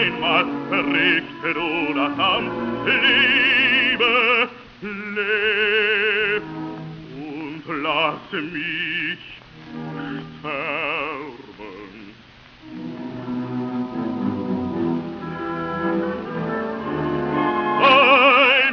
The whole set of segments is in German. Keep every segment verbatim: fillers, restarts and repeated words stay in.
einmal verrichtet oder Kampf, lebe, leb und lass mich sterben. Nein,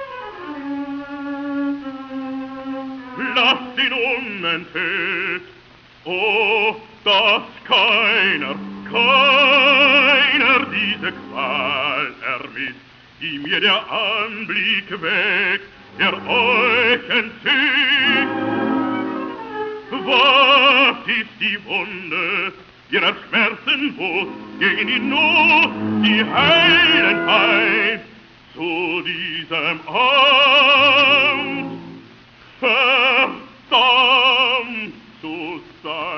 lass ihn unentfehlt, oh, dass keiner, keiner diese Qual ermisst, die mir der Anblick weckt, der euch entzückt. Was ist die Wunde ihrer Schmerzen Wut, gegen die Not, die heilen Feind, zu diesem Amt verdammt zu sein?